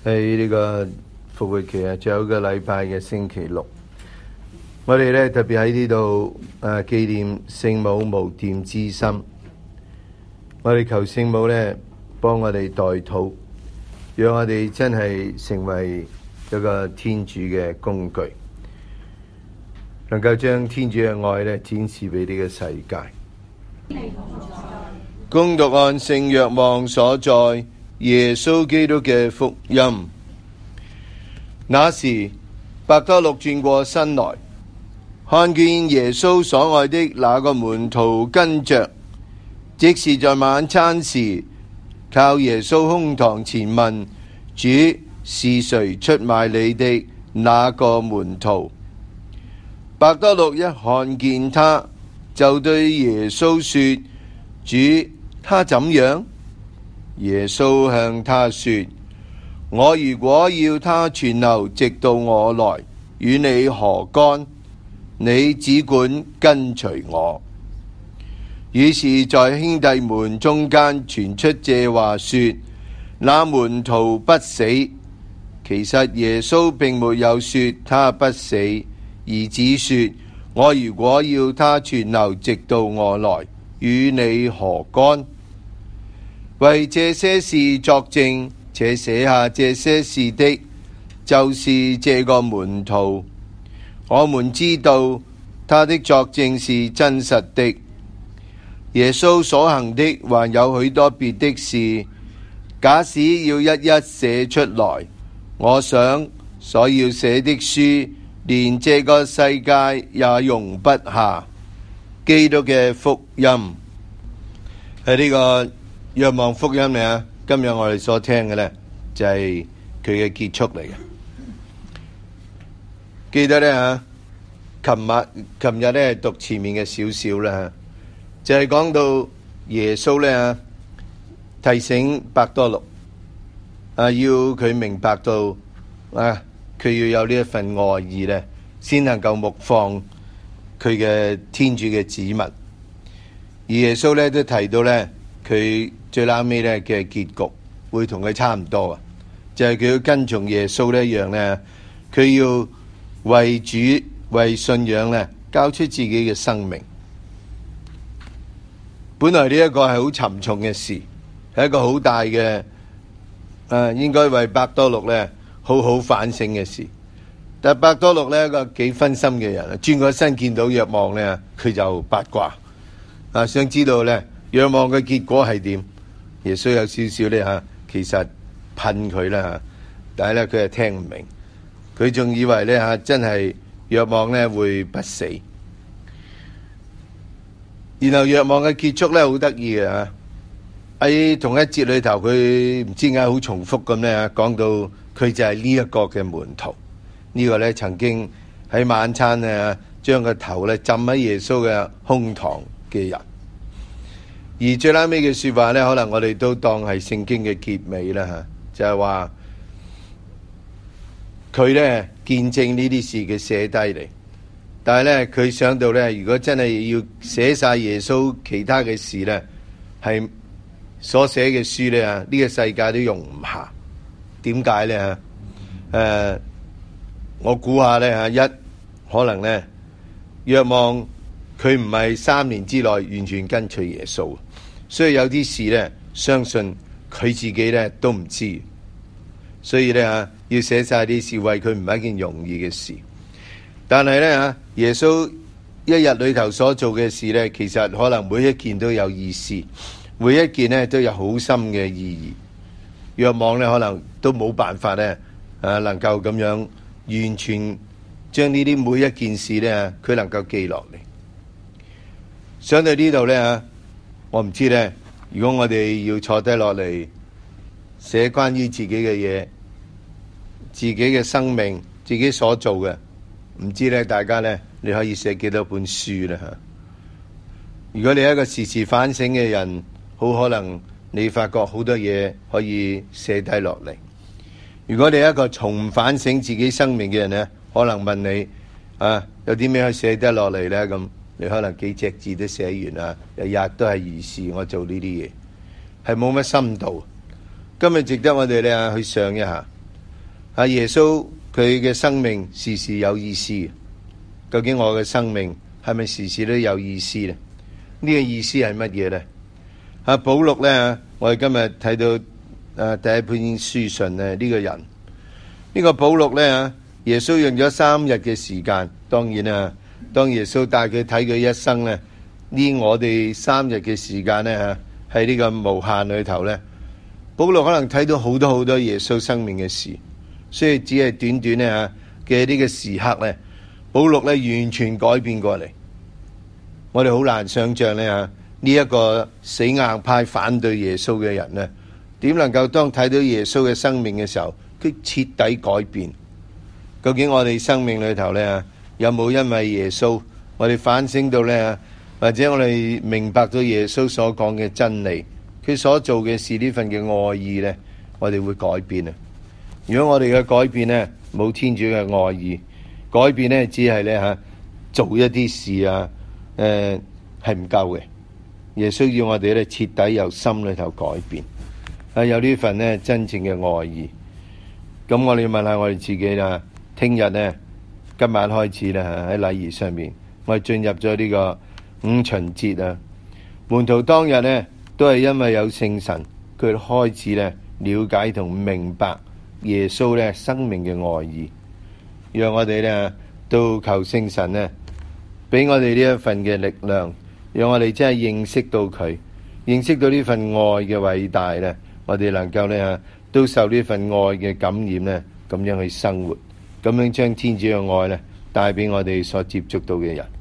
喺呢個復活期啊，最後一個禮拜嘅星期六，我哋咧特別喺呢度紀念聖母無玷之心。我哋求聖母咧幫我哋代禱，讓我哋真係成為一個天主嘅工具，能夠將天主嘅愛咧展示俾呢個世界。恭讀按聖若望所載耶穌基督嘅福音。那時，伯多祿轉過身來，看見耶穌所愛的那個門徒跟着，即是在晚餐時靠耶穌胸膛前問主是誰出賣你的那個門徒。伯多祿一看見他，就對耶穌說：主，他怎樣？耶穌向他說：我如果要他存留直到我來，與你何干？你只管跟隨我。於是，在兄弟們中間傳出這話說：那門徒不死。其實耶穌並沒有說他不死，而只說：我如果要他存留直到我來，與你何干？為這些事作證且寫下這些事的，就是這個門徒。我們知道他的作證是真實的。耶穌所行的還有許多別的事，假使要一一寫出來，我想所要寫的書，連這個世界也容不下。基督嘅福音。喺呢個若望福音呢，今日我哋所聽嘅呢，就係佢嘅結束嚟嘅。記得呢，琴日呢讀前面嘅少少啦，就係講到耶穌呢提醒伯多祿要佢明白到佢要有呢一份愛意呢，先能夠牧放佢嘅天主嘅子民。而耶穌呢都提到呢，佢最拉尾呢嘅結局會同佢差唔多啊，就係佢要跟從耶穌呢一樣呢，佢要為主為信仰呢交出自己嘅生命。本來呢一個係好沉重嘅事，係一個好大嘅應該為伯多祿呢好好反省嘅事。但伯多祿呢一個幾分心嘅人，轉個身見到若望呢，佢就八卦想知道呢若望嘅結果係點。耶穌有少少呢其實噴佢啦，但係呢，佢係聽唔明，佢仲以為呢真係若望呢會不死。然後若望嘅結束呢好得意嘅，喺同一節裏頭，佢唔知點解好重複咁呢講到佢就係呢一個嘅門徒。呢個呢曾經喺晚餐呢將個頭呢浸喺耶穌嘅胸膛嘅人。而最拉尾嘅說話呢，可能我哋都當係聖經嘅結尾啦，就係話佢呢見證呢啲事嘅寫低嚟，但係呢，佢想到呢，如果真係要寫晒耶穌其他嘅事呢，係所寫嘅書呢，呢個世界都容唔下。點解呢？我估下呢，一可能呢，若望佢唔係3年之內完全跟隨耶穌，所以有啲事呢，相信佢自己呢都唔知，所以呢，要寫晒啲事，為佢唔係一件容易嘅事。但係呢，耶穌一日裏頭所做嘅事呢，其實可能每一件都有意思，每一件呢都有好深嘅意義。若望呢，可能都冇辦法呢，能夠咁樣完全將呢啲每一件事呢，佢能夠記落嚟。想到呢度呢，我唔知呢，如果我哋要坐低落嚟寫關於自己嘅嘢、自己嘅生命、自己所做嘅，唔知呢大家呢，你可以寫幾多本書呢？如果你係一個時時反省嘅人，好可能你發覺好多嘢可以寫低落嚟。如果你係一個從反省自己生命嘅人呢，可能問你有啲咩可以寫得落嚟呢？咁你可能幾隻字都寫完啦，日日都係如是，我做呢啲嘢係冇乜深度。今日值得我哋呢去想一下， 耶穌佢嘅生命時時有意思，究竟我嘅生命係咪時時都有意思呢？呢個意思係乜嘢呢？保祿呢，我哋今日睇到第一篇書信呢，呢個人，呢個保祿呢，耶穌用咗3日嘅時間。當然啊，當耶穌帶佢睇佢一生呢，我哋3日嘅時間呢，喺呢個無限裏頭呢，保祿可能睇到好多好多耶穌生命嘅事，所以只係短短呢嘅呢個時刻呢，保祿呢完全改變過嚟。我哋好難想象呢一個死硬派反對耶穌嘅人呢，點能夠當睇到耶穌嘅生命嘅時候，佢徹底改變？究竟我哋生命裏頭呢，有冇因為耶穌，我哋反省到呢，或者我哋明白到耶穌所講嘅真理，佢所做嘅事呢份嘅愛意呢，我哋會改變啊？如果我哋嘅改變呢，冇天主嘅愛意，改變呢只係呢做一啲事啊，係唔夠嘅。耶穌要我哋咧徹底由心裏頭改變，有呢份呢真正嘅愛意。咁我哋要問下我哋自己啦，聽日呢，今晚開始啦，喺禮儀上面，我哋進入咗呢個五旬節啊。門徒當日呢，都係因為有聖神，佢開始呢了解同明白耶穌呢生命嘅愛意。讓我哋呢都求聖神呢，俾我哋呢一份嘅力量，讓我哋真係認識到佢，認識到呢份愛嘅偉大呢，我哋能夠呢都受呢份愛嘅感染呢，咁樣去生活，咁樣將天主嘅愛呢帶俾我哋所接觸到嘅人。